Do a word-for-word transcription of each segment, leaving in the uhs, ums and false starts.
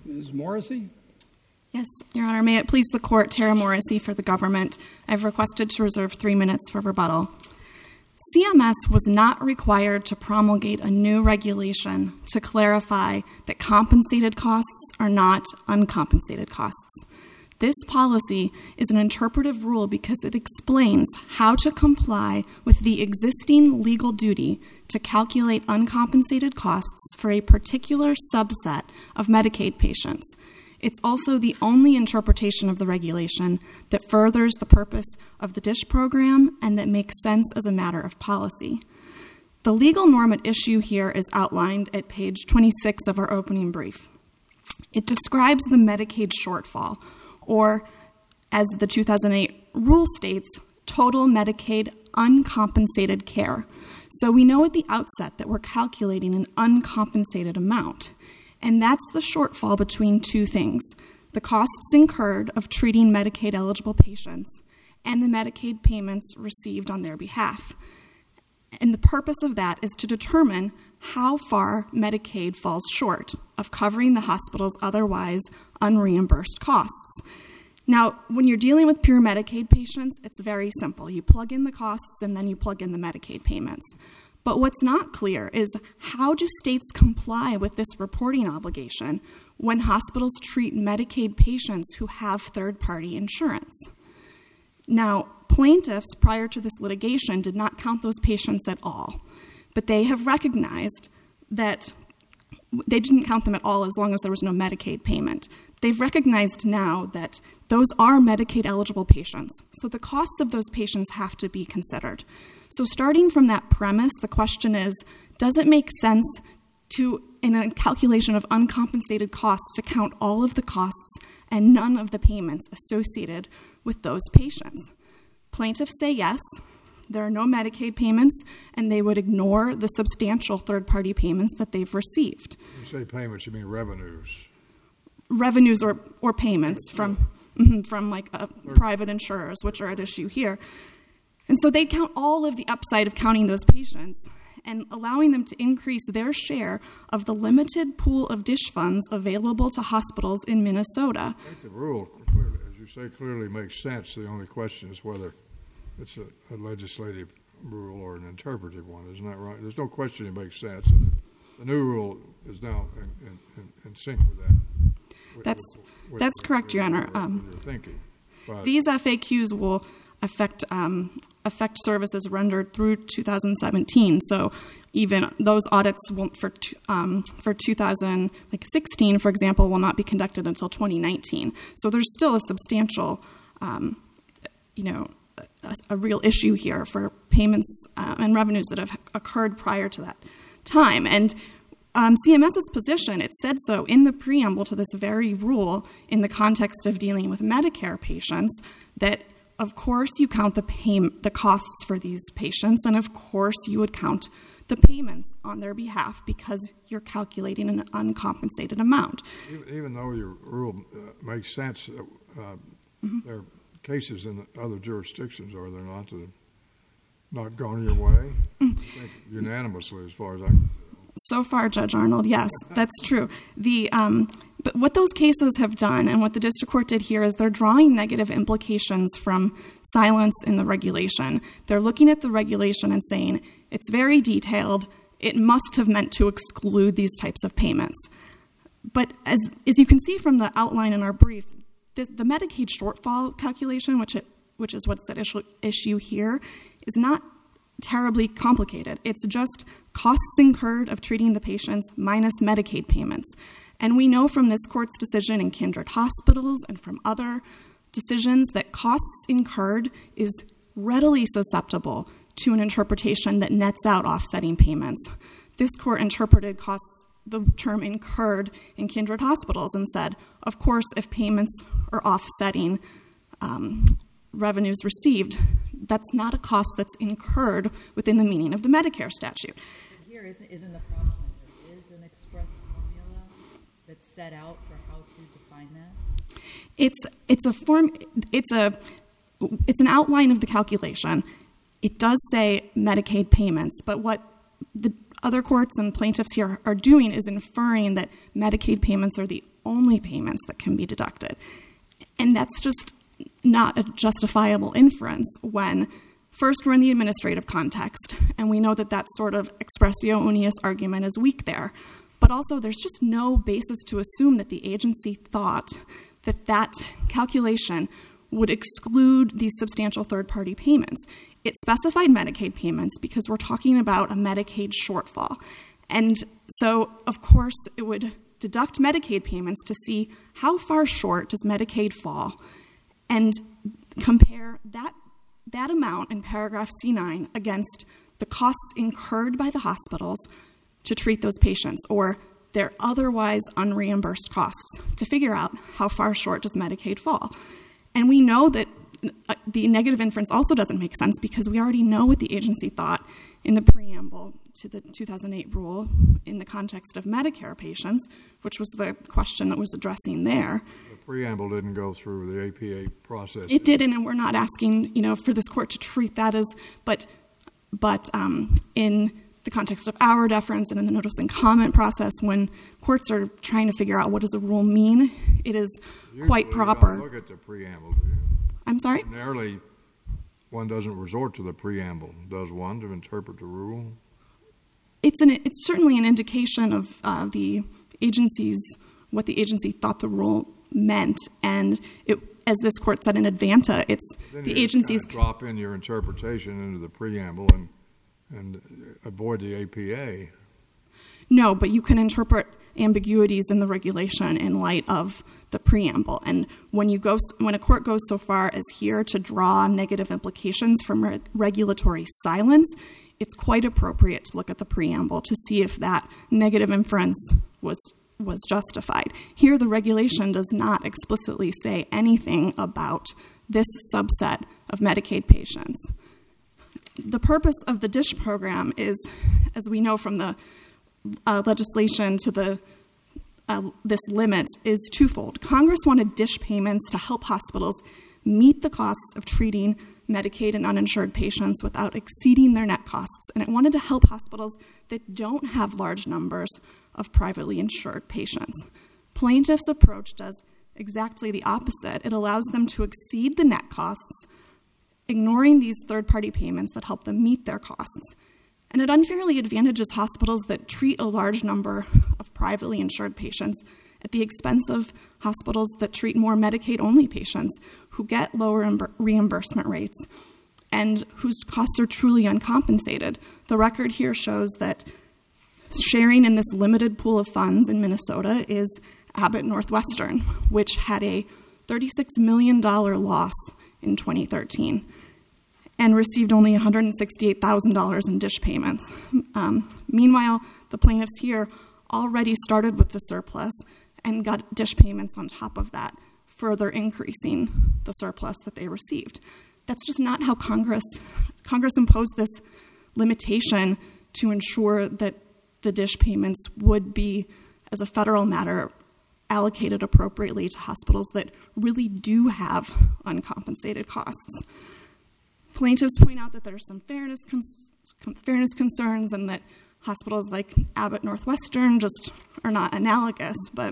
Miz Morrissey? Yes, Your Honor. May it please the Court, Tara Morrissey for the government. I've requested to reserve three minutes for rebuttal. C M S was not required to promulgate a new regulation to clarify that compensated costs are not uncompensated costs. This policy is an interpretive rule because it explains how to comply with the existing legal duty to calculate uncompensated costs for a particular subset of Medicaid patients. It's also the only interpretation of the regulation that furthers the purpose of the DISH program and that makes sense as a matter of policy. The legal norm at issue here is outlined at page twenty-six of our opening brief. It describes the Medicaid shortfall, or as the two thousand eight rule states, total Medicaid uncompensated care. So we know at the outset that we're calculating an uncompensated amount. And that's the shortfall between two things: the costs incurred of treating Medicaid-eligible patients and the Medicaid payments received on their behalf. And the purpose of that is to determine how far Medicaid falls short of covering the hospital's otherwise unreimbursed costs. Now, when you're dealing with pure Medicaid patients, it's very simple. You plug in the costs and then you plug in the Medicaid payments. But what's not clear is how do states comply with this reporting obligation when hospitals treat Medicaid patients who have third-party insurance? Now, plaintiffs prior to this litigation did not count those patients at all, but they have recognized that they didn't count them at all as long as there was no Medicaid payment. They've recognized now that those are Medicaid-eligible patients, so the costs of those patients have to be considered. So starting from that premise, the question is, does it make sense to, in a calculation of uncompensated costs, to count all of the costs and none of the payments associated with those patients? Plaintiffs say yes. There are no Medicaid payments, and they would ignore the substantial third-party payments that they've received. You say payments, you mean revenues? Revenues or, or payments from, mm-hmm, from like uh, private insurers, which are at issue here. And so they count all of the upside of counting those patients and allowing them to increase their share of the limited pool of DISH funds available to hospitals in Minnesota. I think the rule, clearly, as you say, clearly makes sense. The only question is whether it's a, a legislative rule or an interpretive one. Isn't that right? There's no question it makes sense. And the new rule is now in, in, in, in sync with that. With, that's with, with, that's with, correct, with, Your Honor. With, um, with your thinking. But these F A Qs will affect um, affect services rendered through two thousand seventeen. So even those audits won't for um, for two thousand sixteen, for example, will not be conducted until twenty nineteen. So there's still a substantial, um, you know, a, a real issue here for payments uh, and revenues that have occurred prior to that time. And um, CMS's position, it said so in the preamble to this very rule in the context of dealing with Medicare patients, that of course you count the pay, the costs for these patients, and of course you would count the payments on their behalf because you're calculating an uncompensated amount. Even, even though your rule uh, makes sense, uh, mm-hmm. there are cases in other jurisdictions, are there not, that have not gone your way? Mm-hmm. I think unanimously, as far as I can tell. So far, Judge Arnold, yes, that's true. The um, but what those cases have done and what the district court did here is they're drawing negative implications from silence in the regulation. They're looking at the regulation and saying it's very detailed. It must have meant to exclude these types of payments. But as as you can see from the outline in our brief, the, the Medicaid shortfall calculation, which it, which is what's at issue, issue here, is not terribly complicated. It's just costs incurred of treating the patients minus Medicaid payments. And we know from this court's decision in Kindred Hospitals and from other decisions that costs incurred is readily susceptible to an interpretation that nets out offsetting payments. This court interpreted costs, the term incurred in Kindred Hospitals, and said, of course, if payments are offsetting um, revenues received, that's not a cost that's incurred within the meaning of the Medicare statute. But here isn't, isn't the problem that there is an express formula that's set out for how to define that? It's it's a form. It's a it's an outline of the calculation. It does say Medicaid payments, but what the other courts and plaintiffs here are doing is inferring that Medicaid payments are the only payments that can be deducted. And that's just not a justifiable inference when, first, we're in the administrative context, and we know that that sort of expressio unius argument is weak there. But also, there's just no basis to assume that the agency thought that that calculation would exclude these substantial third-party payments. It specified Medicaid payments because we're talking about a Medicaid shortfall. And so, of course, it would deduct Medicaid payments to see how far short does Medicaid fall and compare that, that amount in paragraph C nine against the costs incurred by the hospitals to treat those patients, or their otherwise unreimbursed costs, to figure out how far short does Medicaid fall. And we know that the negative inference also doesn't make sense because we already know what the agency thought in the preamble to the two thousand eight rule in the context of Medicare patients, which was the question that was addressing there. The preamble didn't go through the A P A process. It didn't, and we're not asking, you know, for this court to treat that as, but, but um, in the context of our deference and in the notice and comment process, when courts are trying to figure out what does a rule mean, it is Usually quite proper. You don't look at the preamble, do you? I'm sorry? Ordinarily, one doesn't resort to the preamble, does one, to interpret the rule? It's an it's certainly an indication of uh, the agency's what the agency thought the rule meant, and it, as this court said in Advanta, it's then the you agency's kind of drop in your interpretation into the preamble and and avoid the A P A. No, but you can interpret ambiguities in the regulation in light of the preamble. And when you go, when a court goes so far as here to draw negative implications from re- regulatory silence, it's quite appropriate to look at the preamble to see if that negative inference was was justified. Here, the regulation does not explicitly say anything about this subset of Medicaid patients. The purpose of the DISH program is, as we know from the uh, legislation to the uh, this limit, is twofold. Congress wanted DISH payments to help hospitals meet the costs of treating Medicaid and uninsured patients without exceeding their net costs, and it wanted to help hospitals that don't have large numbers of privately insured patients. Plaintiffs' approach does exactly the opposite. It allows them to exceed the net costs, ignoring these third-party payments that help them meet their costs. And it unfairly advantages hospitals that treat a large number of privately insured patients at the expense of hospitals that treat more Medicaid-only patients who get lower reimbursement rates and whose costs are truly uncompensated. The record here shows that sharing in this limited pool of funds in Minnesota is Abbott Northwestern, which had a thirty-six million dollars loss in twenty thirteen and received only one hundred sixty-eight thousand dollars in DISH payments. Um, meanwhile, the plaintiffs here already started with the surplus and got DISH payments on top of that, further increasing the surplus that they received. That's just not how Congress Congress imposed this limitation to ensure that the DISH payments would be, as a federal matter, allocated appropriately to hospitals that really do have uncompensated costs. Plaintiffs point out that there are some fairness cons- fairness concerns and that hospitals like Abbott Northwestern just are not analogous, but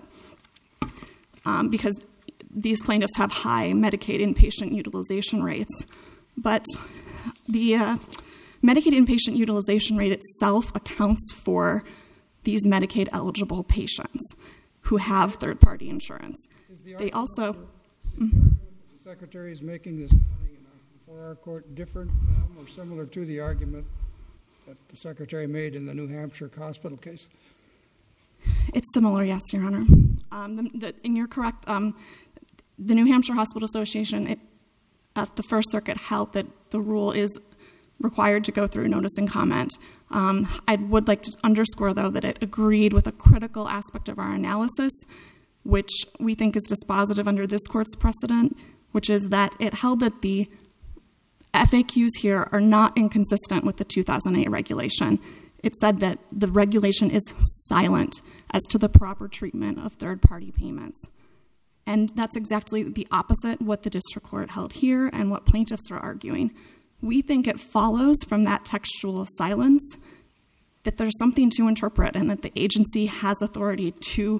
um, because these plaintiffs have high Medicaid inpatient utilization rates. But the uh, Medicaid inpatient utilization rate itself accounts for these Medicaid-eligible patients who have third-party insurance. They also... Mm-hmm. The Secretary is making this morning before our court different from or similar to the argument that the Secretary made in the New Hampshire hospital case? It's similar, yes, Your Honor. Um, the, the, and you're correct. Um, the New Hampshire Hospital Association it, at the First Circuit held that the rule is required to go through notice and comment. Um, I would like to underscore, though, that it agreed with a critical aspect of our analysis, which we think is dispositive under this court's precedent, which is that it held that the F A Qs here are not inconsistent with the two thousand eight regulation. It said that the regulation is silent as to the proper treatment of third-party payments. And that's exactly the opposite what the district court held here and what plaintiffs are arguing. We think it follows from that textual silence that there's something to interpret and that the agency has authority to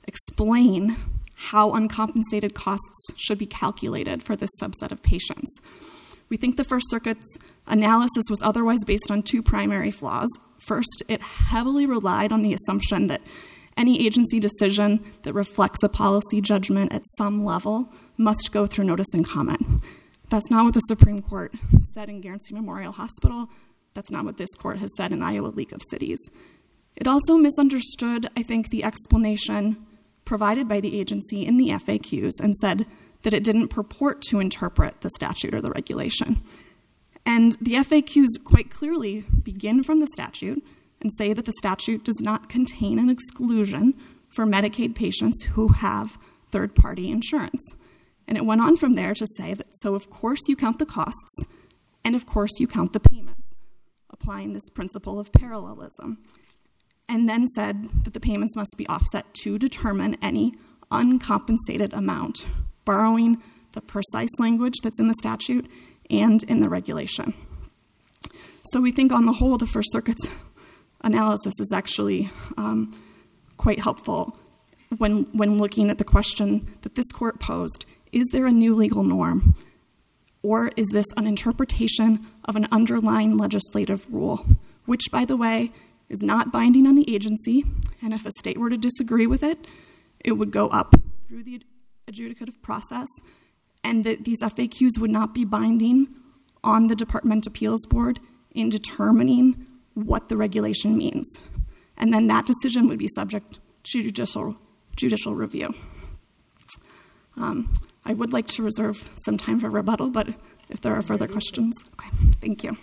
explain how uncompensated costs should be calculated for this subset of patients. We think the First Circuit's analysis was otherwise based on two primary flaws. First, it heavily relied on the assumption that any agency decision that reflects a policy judgment at some level must go through notice and comment. That's not what the Supreme Court said in Guernsey Memorial Hospital. That's not what this court has said in Iowa League of Cities. It also misunderstood, I think, the explanation provided by the agency in the F A Qs and said that it didn't purport to interpret the statute or the regulation. And the F A Qs quite clearly begin from the statute and say that the statute does not contain an exclusion for Medicaid patients who have third-party insurance. And it went on from there to say that, so of course you count the costs, and of course you count the payments, applying this principle of parallelism. And then said that the payments must be offset to determine any uncompensated amount, borrowing the precise language that's in the statute and in the regulation. So we think on the whole, the First Circuit's analysis is actually um, quite helpful when, when looking at the question that this court posed: is there a new legal norm, or is this an interpretation of an underlying legislative rule, which, by the way, is not binding on the agency, and if a state were to disagree with it, it would go up through the adjudicative process, and that these F A Qs would not be binding on the Department Appeals Board in determining what the regulation means. And then that decision would be subject to judicial, judicial review. Um, I would like to reserve some time for rebuttal, but if there are further questions, okay, thank you.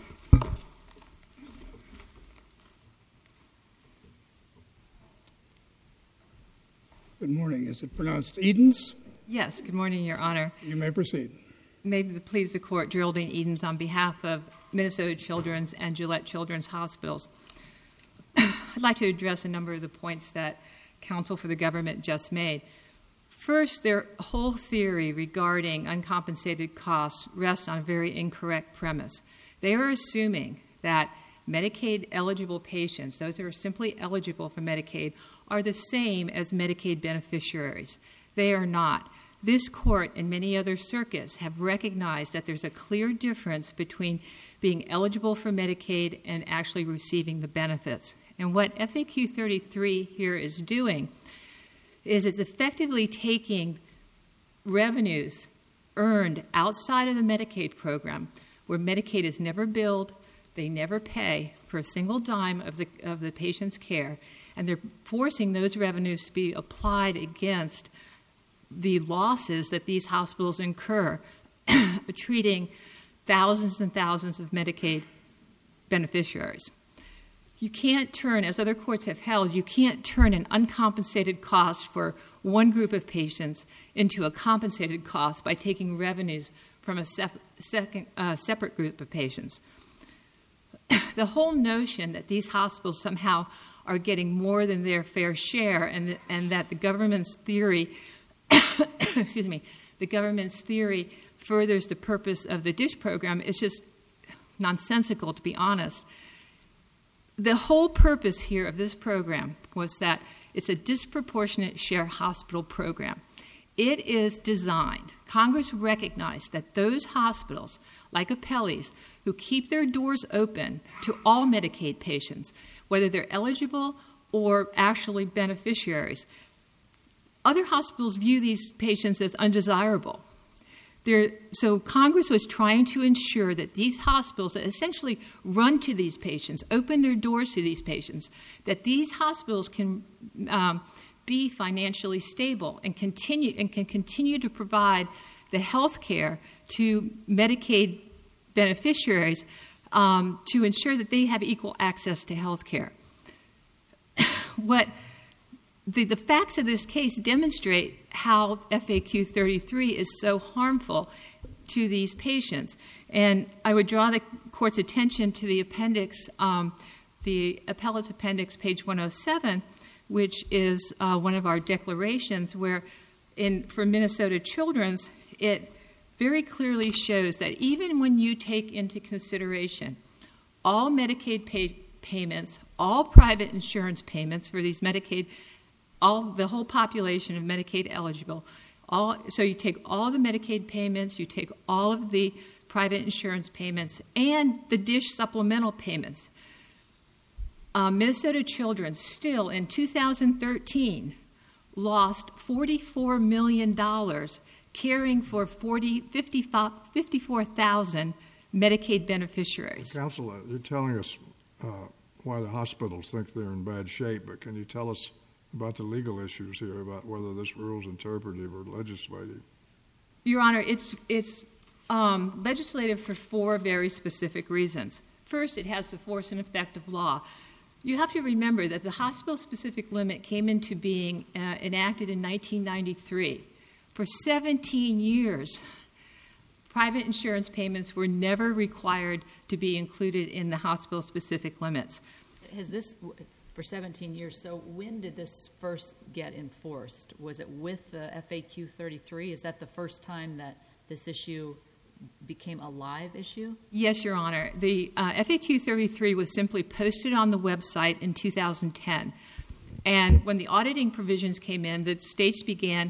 Good morning. Is it pronounced Edens? Yes, good morning, Your Honor. You may proceed. May it please the Court, Geraldine Edens on behalf of Minnesota Children's and Gillette Children's Hospitals. I'd like to address a number of the points that counsel for the government just made. First, their whole theory regarding uncompensated costs rests on a very incorrect premise. They are assuming that Medicaid-eligible patients, those who are simply eligible for Medicaid, are the same as Medicaid beneficiaries. They are not. This court and many other circuits have recognized that there's a clear difference between being eligible for Medicaid and actually receiving the benefits. And what F A Q thirty-three here is doing is it's effectively taking revenues earned outside of the Medicaid program, where Medicaid is never billed, they never pay for a single dime of the of the patient's care, and they're forcing those revenues to be applied against the losses that these hospitals incur treating thousands and thousands of Medicaid beneficiaries. You can't turn, as other courts have held, you can't turn an uncompensated cost for one group of patients into a compensated cost by taking revenues from a sep- second, uh, separate group of patients. The whole notion that these hospitals somehow are getting more than their fair share, and th- and that the government's theory, excuse me, the government's theory furthers the purpose of the DISH program is just nonsensical, to be honest. The whole purpose here of this program was that it's a disproportionate share hospital program. It is designed, Congress recognized that those hospitals, like Apelli's, who keep their doors open to all Medicaid patients, whether they're eligible or actually beneficiaries, other hospitals view these patients as undesirable. They're, so Congress was trying to ensure that these hospitals that essentially run to these patients, open their doors to these patients, that these hospitals can um, be financially stable and continue and can continue to provide the health care to Medicaid beneficiaries um, to ensure that they have equal access to health care. What the, the facts of this case demonstrate how F A Q thirty-three is so harmful to these patients. And I would draw the court's attention to the appendix, um, the appellate appendix, page one oh seven, which is uh, one of our declarations where in for Minnesota Children's, it very clearly shows that even when you take into consideration all Medicaid pay- payments, all private insurance payments for these Medicaid all the whole population of Medicaid eligible. All, so you take all the Medicaid payments, you take all of the private insurance payments, and the DISH supplemental payments. Uh, Minnesota Children still in two thousand thirteen lost forty-four million dollars caring for fifty-four thousand Medicaid beneficiaries. Counsel, you're telling us uh, why the hospitals think they're in bad shape, but can you tell us about the legal issues here, about whether this rule is interpretive or legislative? Your Honor, it's, it's um, legislative for four very specific reasons. First, it has the force and effect of law. You have to remember that the hospital-specific limit came into being uh, enacted in nineteen ninety-three. For seventeen years, private insurance payments were never required to be included in the hospital-specific limits. Has this, for seventeen years, so when did this first get enforced? Was it with the F A Q thirty-three? Is that the first time that this issue became a live issue? Yes, Your Honor. The uh, F A Q thirty-three was simply posted on the website in two thousand ten. And when the auditing provisions came in, the states began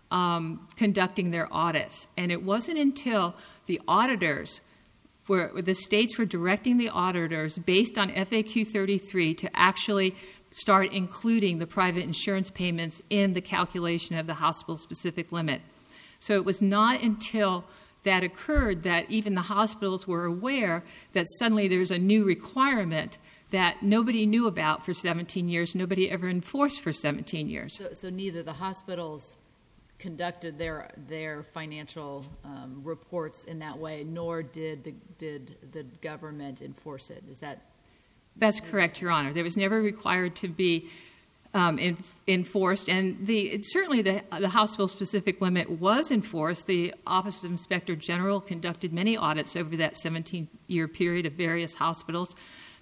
um, conducting their audits. And it wasn't until the auditors, were, the states were directing the auditors based on F A Q thirty-three to actually start including the private insurance payments in the calculation of the hospital-specific limit. So it was not until that occurred that even the hospitals were aware that suddenly there's a new requirement that nobody knew about for seventeen years, nobody ever enforced for seventeen years. So, so neither the hospitals conducted their their financial um, reports in that way, nor did the did the government enforce it. Is that? That's correct, Your Honor. There was never required to be Um, in, enforced, and the certainly the, the hospital-specific limit was enforced. The Office of Inspector General conducted many audits over that seventeen-year period of various hospitals.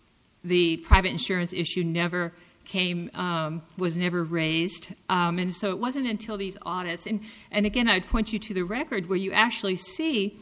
The private insurance issue never came, um, was never raised, um, and so it wasn't until these audits. And, and again, I'd point you to the record where you actually see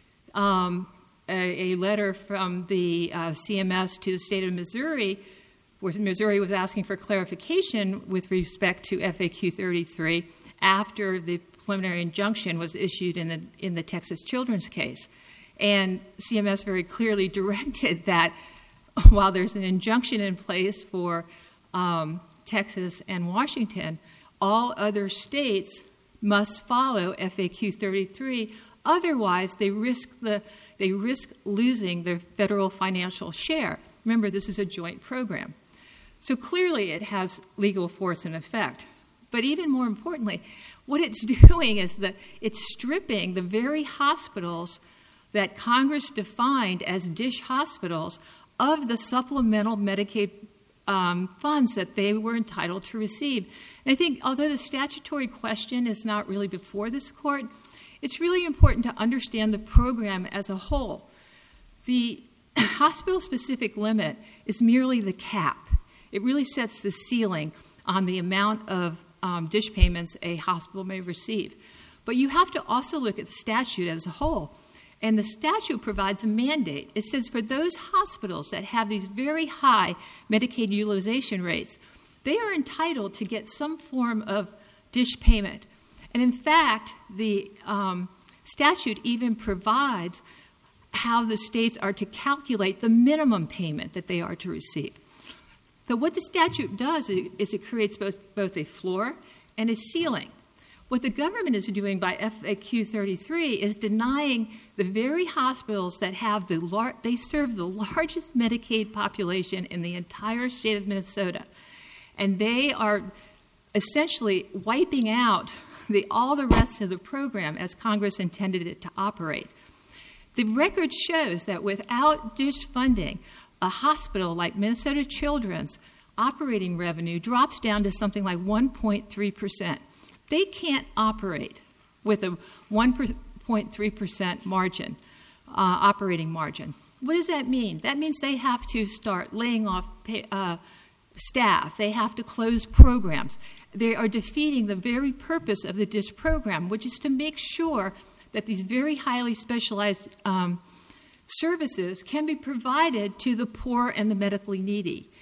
um, a, a letter from the uh, C M S to the state of Missouri, where Missouri was asking for clarification with respect to F A Q thirty-three after the preliminary injunction was issued in the in the Texas Children's case. And C M S very clearly directed that while there's an injunction in place for um, Texas and Washington, all other states must follow F A Q thirty-three. Otherwise, they risk the they risk losing their federal financial share. Remember, this is a joint program. So clearly it has legal force and effect. But even more importantly, what it's doing is that it's stripping the very hospitals that Congress defined as DISH hospitals of the supplemental Medicaid um, funds that they were entitled to receive. And I think although the statutory question is not really before this court, it's really important to understand the program as a whole. The hospital-specific limit is merely the cap. It really sets the ceiling on the amount of um, DISH payments a hospital may receive. But you have to also look at the statute as a whole. And the statute provides a mandate. It says for those hospitals that have these very high Medicaid utilization rates, they are entitled to get some form of DISH payment. And in fact, the um, statute even provides how the states are to calculate the minimum payment that they are to receive. But what the statute does is it creates both, both a floor and a ceiling. What the government is doing by F A Q thirty-three is denying the very hospitals that have the lar- they serve the largest Medicaid population in the entire state of Minnesota. And they are essentially wiping out the, all the rest of the program as Congress intended it to operate. The record shows that without DISH funding, a hospital like Minnesota Children's operating revenue drops down to something like one point three percent. They can't operate with a one point three percent margin, uh, operating margin. What does that mean? That means they have to start laying off pay, uh, staff. They have to close programs. They are defeating the very purpose of the DISH program, which is to make sure that these very highly specialized um, services can be provided to the poor and the medically needy.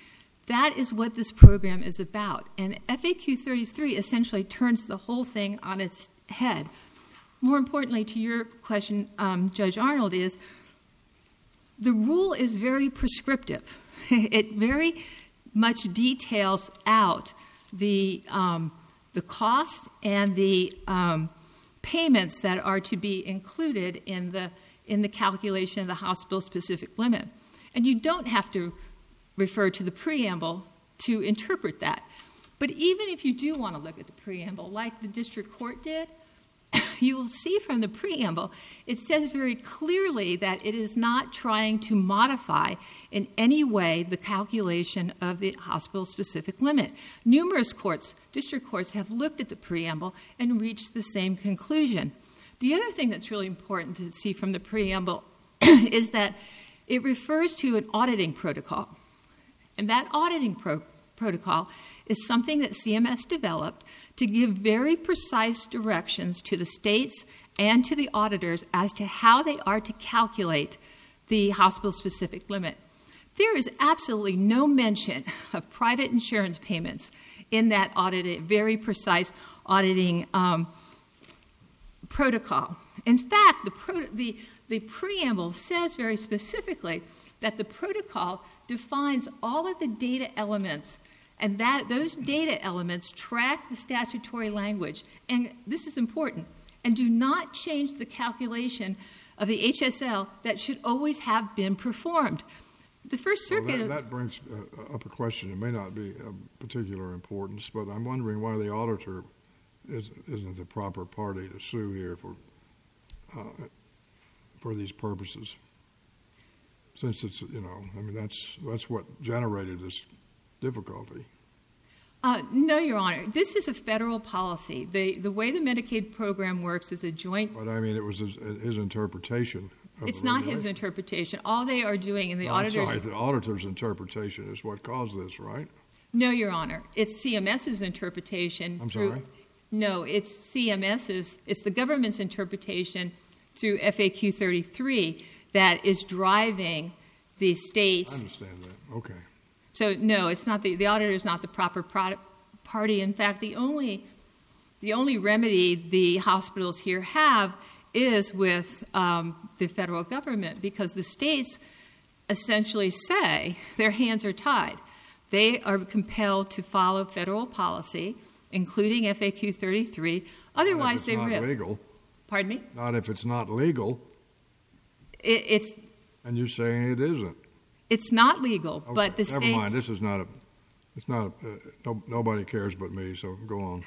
That is what this program is about. And F A Q thirty-three essentially turns the whole thing on its head. More importantly, to your question, um, Judge Arnold, is the rule is very prescriptive. It very much details out the um, the cost and the um, payments that are to be included in the in the calculation of the hospital-specific limit. And you don't have to refer to the preamble to interpret that. But even if you do want to look at the preamble, like the district court did, you will see from the preamble, it says very clearly that it is not trying to modify in any way the calculation of the hospital-specific limit. Numerous courts, district courts, have looked at the preamble and reached the same conclusion. The other thing that's really important to see from the preamble is that it refers to an auditing protocol. And that auditing pro- protocol is something that C M S developed to give very precise directions to the states and to the auditors as to how they are to calculate the hospital-specific limit. There is absolutely no mention of private insurance payments in that audited, very precise auditing um, protocol. In fact, the, pro- the, the preamble says very specifically that the protocol defines all of the data elements, and that those data elements track the statutory language. And this is important, and do not change the calculation of the H S L that should always have been performed. The First Circuit... Well, that, that brings uh, up a question. It may not be of particular importance, but I'm wondering why the auditor is, isn't the proper party to sue here for uh, for these purposes. Since it's, you know, I mean, that's that's what generated this difficulty. Uh, no, Your Honor. This is a federal policy. The the way the Medicaid program works is a joint... But, I mean, it was his, his interpretation of It's the not regulation. his interpretation. All they are doing in the No, I'm auditors... sorry, the auditor's interpretation is what caused this, right? No, Your Honor. It's CMS's interpretation. I'm through, sorry? No, it's CMS's. It's the government's interpretation through F A Q thirty-three that is driving the states. I understand that. Okay. So no, it's not the the auditor is not the proper product, party. In fact, the only the only remedy the hospitals here have is with um, the federal government, because the states essentially say their hands are tied. They are compelled to follow federal policy, including F A Q thirty-three. Otherwise, they risk. Not if it's not legal. Pardon me? Not if it's not legal. It, it's. And you're saying it isn't. It's not legal, Okay, but the never states. mind. This is not a. It's not. A, uh, no, nobody cares but me. So go on.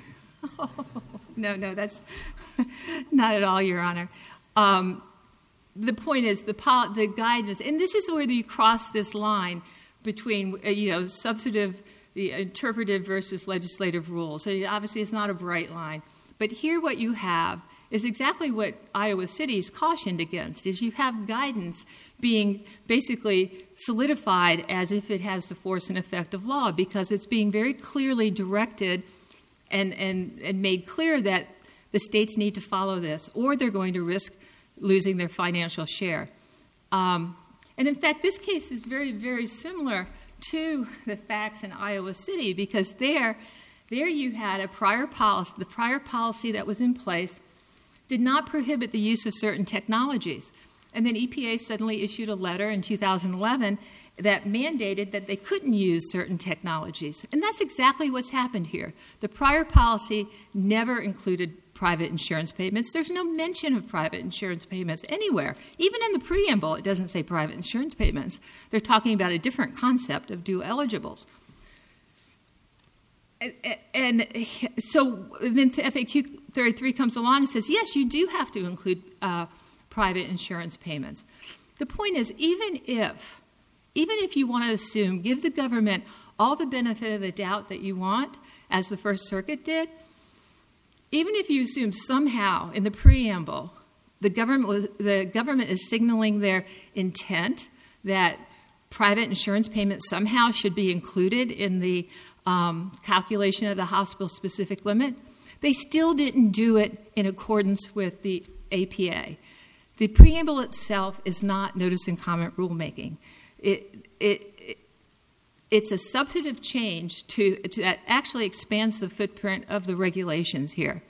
No, no, that's not at all, Your Honor. Um, the point is the pol- the guidance, and this is where you cross this line between uh, you know substantive, the interpretive versus legislative rules. So obviously, it's not a bright line. But here, what you have is exactly what Iowa City's cautioned against: is you have guidance being basically solidified as if it has the force and effect of law, because it's being very clearly directed and, and, and made clear that the states need to follow this, or they're going to risk losing their financial share. Um, and in fact, this case is very, very similar to the facts in Iowa City, because there, there you had a prior policy, the prior policy that was in place did not prohibit the use of certain technologies. And then E P A suddenly issued a letter in two thousand eleven that mandated that they couldn't use certain technologies. And that's exactly what's happened here. The prior policy never included private insurance payments. There's no mention of private insurance payments anywhere. Even in the preamble, it doesn't say private insurance payments. They're talking about a different concept of dual eligibles. And so then F A Q thirty-three comes along and says, yes, you do have to include uh, private insurance payments. The point is, even if, even if you want to assume, give the government all the benefit of the doubt that you want, as the First Circuit did, even if you assume somehow in the preamble the government was, the government is signaling their intent that private insurance payments somehow should be included in the Um, calculation of the hospital-specific limit, they still didn't do it in accordance with the A P A. The preamble itself is not notice and comment rulemaking. It, it, it, it's a substantive change to, to that actually expands the footprint of the regulations here.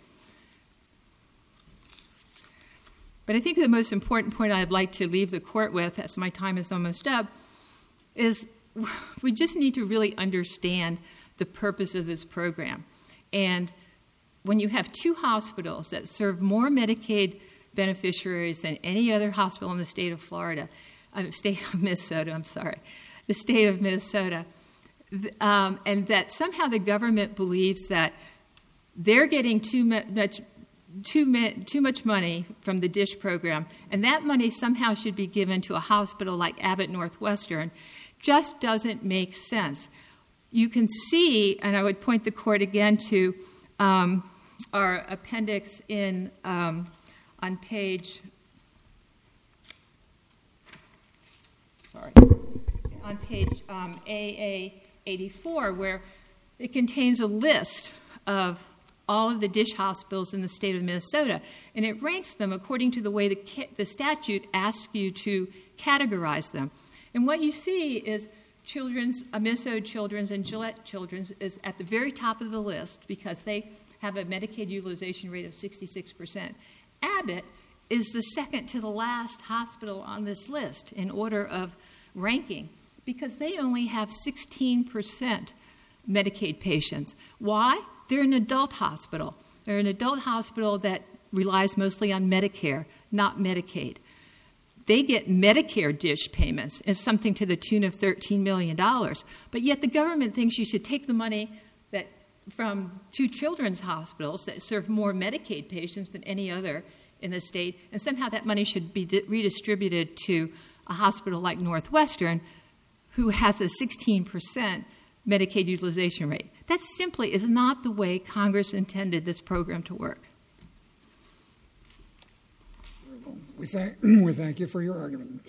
But I think the most important point I'd like to leave the court with, as my time is almost up, is we just need to really understand the purpose of this program. And when you have two hospitals that serve more Medicaid beneficiaries than any other hospital in the state of Florida, uh, state of Minnesota, I'm sorry, the state of Minnesota, um, and that somehow the government believes that they're getting too much too, too much money from the DISH program, and that money somehow should be given to a hospital like Abbott Northwestern, just doesn't make sense. You can see, and I would point the court again to um, our appendix in um, on page, sorry, on page um, A A eighty-four, where it contains a list of all of the DISH hospitals in the state of Minnesota, and it ranks them according to the way the, ca- the statute asks you to categorize them. And what you see is Children's, uh, Minnesota Children's and Gillette Children's is at the very top of the list because they have a Medicaid utilization rate of sixty-six percent. Abbott is the second to the last hospital on this list in order of ranking because they only have sixteen percent Medicaid patients. Why? They're an adult hospital. They're an adult hospital that relies mostly on Medicare, not Medicaid. They get Medicare DISH payments. It's something to the tune of thirteen million dollars. But yet the government thinks you should take the money that from two children's hospitals that serve more Medicaid patients than any other in the state, and somehow that money should be di- redistributed to a hospital like Northwestern, who has a sixteen percent Medicaid utilization rate. That simply is not the way Congress intended this program to work. We thank, we thank you for your argument.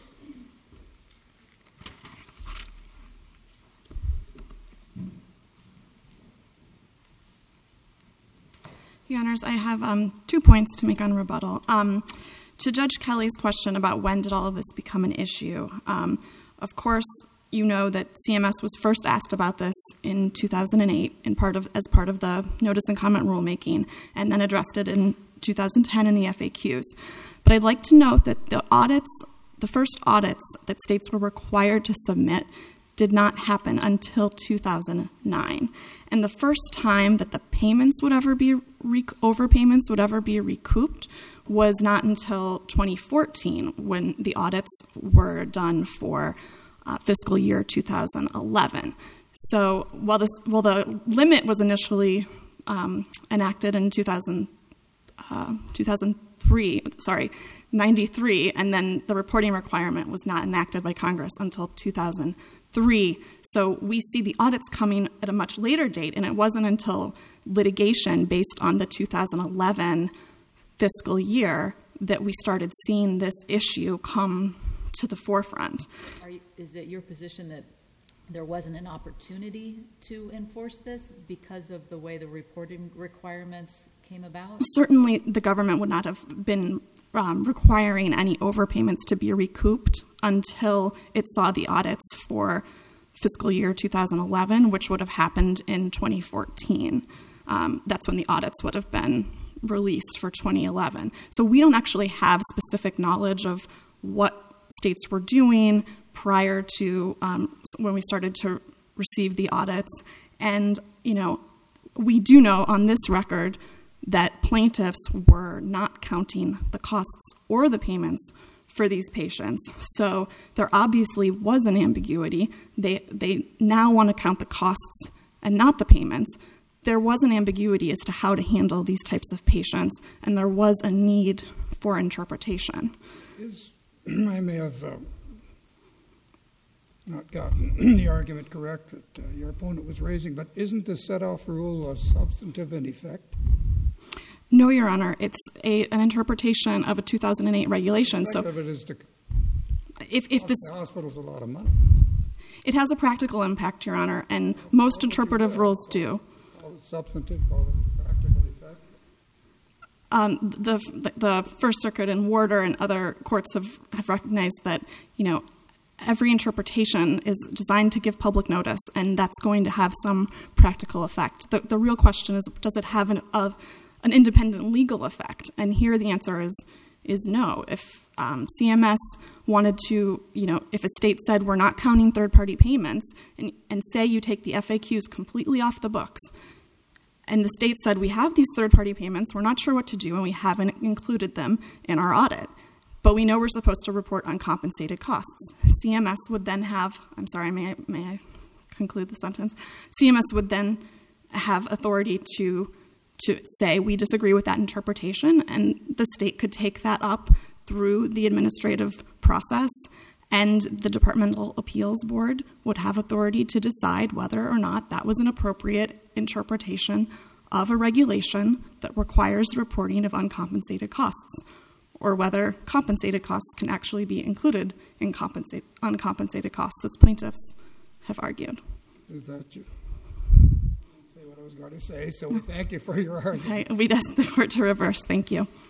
Your Honors, I have um, two points to make on rebuttal. Um, to Judge Kelly's question about when did all of this become an issue, um, of course, you know that C M S was first asked about this in two thousand eight in part of, as part of the notice and comment rulemaking, and then addressed it in two thousand ten in the F A Qs. But I'd like to note that the audits, the first audits that states were required to submit did not happen until two thousand nine. And the first time that the payments would ever be, rec- overpayments would ever be recouped was not until twenty fourteen when the audits were done for uh, fiscal year two thousand eleven. So while, this, while the limit was initially um, enacted in two thousand, uh, two thousand three, sorry, ninety-three, and then the reporting requirement was not enacted by Congress until two thousand three. So we see the audits coming at a much later date, and it wasn't until litigation based on the two thousand eleven fiscal year that we started seeing this issue come to the forefront. Are you, is it your position that there wasn't an opportunity to enforce this because of the way the reporting requirements came about? Certainly the government would not have been um, requiring any overpayments to be recouped until it saw the audits for fiscal year two thousand eleven, which would have happened in twenty fourteen. Um, that's when the audits would have been released for twenty eleven. So we don't actually have specific knowledge of what states were doing prior to um, when we started to receive the audits. And, you know, we do know on this record that plaintiffs were not counting the costs or the payments for these patients. So there obviously was an ambiguity. They they now want to count the costs and not the payments. There was an ambiguity as to how to handle these types of patients, and there was a need for interpretation. Is, I may have uh, not gotten the argument correct that uh, your opponent was raising, but isn't the set-off rule a substantive in effect? No, Your Honor. It's a, an interpretation of a two thousand eight regulation. The effect of it is to if, if cost this, the hospitals a lot of money. it has a practical impact, Your Honor, and most interpretive rules do. Call it substantive, call it practical effect. Um, the the First Circuit and Warder and other courts have, have recognized that, you know, every interpretation is designed to give public notice, and that's going to have some practical effect. The, the real question is, does it have an, a, an independent legal effect? And here the answer is is no. If um, C M S wanted to, you know, if a state said we're not counting third-party payments, and, and say you take the F A Qs completely off the books, and the state said we have these third-party payments, we're not sure what to do, and we haven't included them in our audit, but we know we're supposed to report uncompensated costs. C M S would then have, I'm sorry, may I, may I conclude the sentence? C M S would then have authority to to say we disagree with that interpretation, and the state could take that up through the administrative process, and the Departmental Appeals Board would have authority to decide whether or not that was an appropriate interpretation of a regulation that requires the reporting of uncompensated costs, or whether compensated costs can actually be included in compensate, uncompensated costs, as plaintiffs have argued. Is that you? Say what I was going to say, so we thank you for your argument. Okay, we'd ask the court to reverse. Thank you.